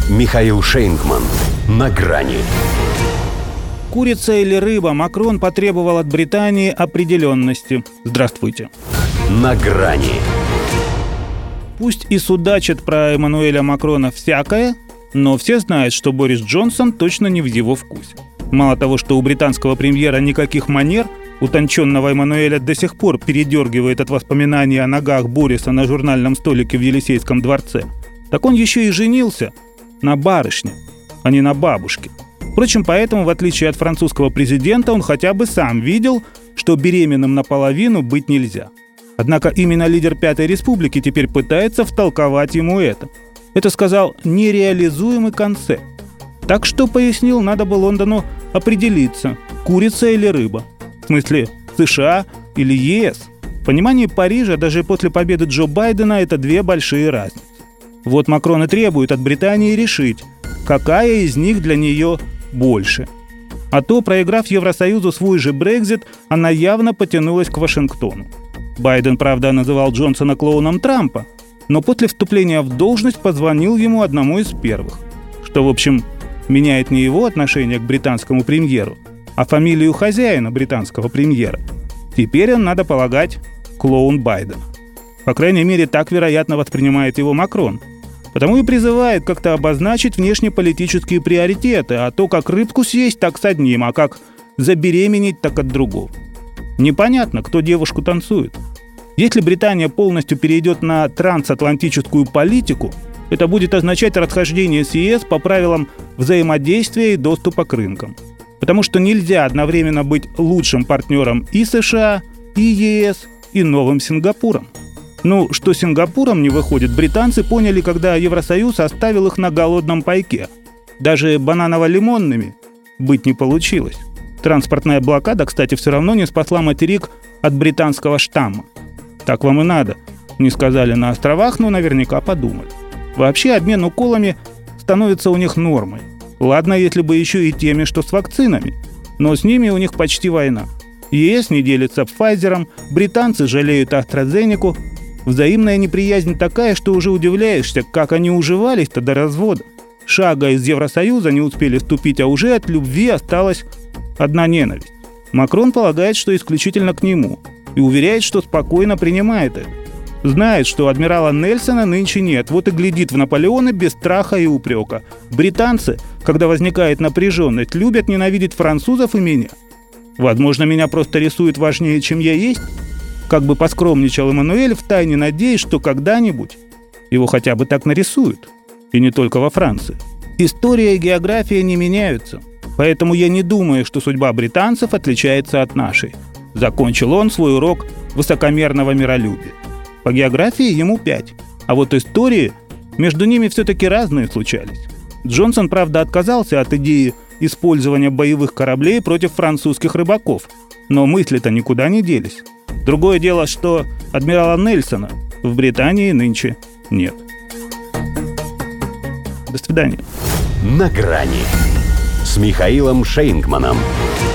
Михаил Шейнгман. На грани. Курица или рыба? Макрон потребовал от Британии определенности. Здравствуйте. На грани. Пусть и судачат про Эммануэля Макрона всякое, но все знают, что Борис Джонсон точно не в его вкусе. Мало того, что у британского премьера никаких манер, утонченного Эммануэля до сих пор передергивает от воспоминаний о ногах Бориса на журнальном столике в Елисейском дворце, так он еще и женился на барышне, а не на бабушке. Впрочем, поэтому, в отличие от французского президента, он хотя бы сам видел, что беременным наполовину быть нельзя. Однако именно лидер Пятой Республики теперь пытается втолковать ему это. Это, сказал, нереализуемый концепт. Так что, пояснил, надо бы Лондону определиться, курица или рыба. В смысле, США или ЕС. В понимании Парижа даже после победы Джо Байдена это две большие разницы. Вот Макрон и требует от Британии решить, какая из них для нее больше. А то, проиграв Евросоюзу свой же Брексит, она явно потянулась к Вашингтону. Байден, правда, называл Джонсона клоуном Трампа, но после вступления в должность позвонил ему одному из первых, что, в общем, меняет не его отношение к британскому премьеру, а фамилию хозяина британского премьера. Теперь он, надо полагать, клоун Байдена. По крайней мере, так, вероятно, воспринимает его Макрон. Потому и призывает как-то обозначить внешнеполитические приоритеты, а то как рыбку съесть, так с одним, а как забеременеть, так от другого. Непонятно, кто девушку танцует. Если Британия полностью перейдет на трансатлантическую политику, это будет означать расхождение с ЕС по правилам взаимодействия и доступа к рынкам. Потому что нельзя одновременно быть лучшим партнером и США, и ЕС, и новым Сингапуром. Ну, что Сингапуром не выходит, британцы поняли, когда Евросоюз оставил их на голодном пайке. Даже бананово-лимонными быть не получилось. Транспортная блокада, кстати, все равно не спасла материк от британского штамма. Так вам и надо. Не сказали на островах, но наверняка подумали. Вообще обмен уколами становится у них нормой. Ладно, если бы еще и теми, что с вакцинами. Но с ними у них почти война. ЕС не делится Pfizer'ом, британцы жалеют AstraZeneca. Взаимная неприязнь такая, что уже удивляешься, как они уживались-то до развода. Шага из Евросоюза не успели ступить, а уже от любви осталась одна ненависть. Макрон полагает, что исключительно к нему, и уверяет, что спокойно принимает это. Знает, что адмирала Нельсона нынче нет, вот и глядит в Наполеона без страха и упрека. Британцы, когда возникает напряженность, любят ненавидеть французов и меня. Возможно, меня просто рисует важнее, чем я есть. Как бы поскромничал Эммануэль, втайне надеясь, что когда-нибудь его хотя бы так нарисуют. И не только во Франции. История и география не меняются. Поэтому я не думаю, что судьба британцев отличается от нашей. Закончил он свой урок высокомерного миролюбия. По географии ему 5. А вот истории между ними все-таки разные случались. Джонсон, правда, отказался от идеи использования боевых кораблей против французских рыбаков. Но мысли-то никуда не делись. Другое дело, что адмирала Нельсона в Британии нынче нет. До свидания. На грани с Михаилом Шейнгманом.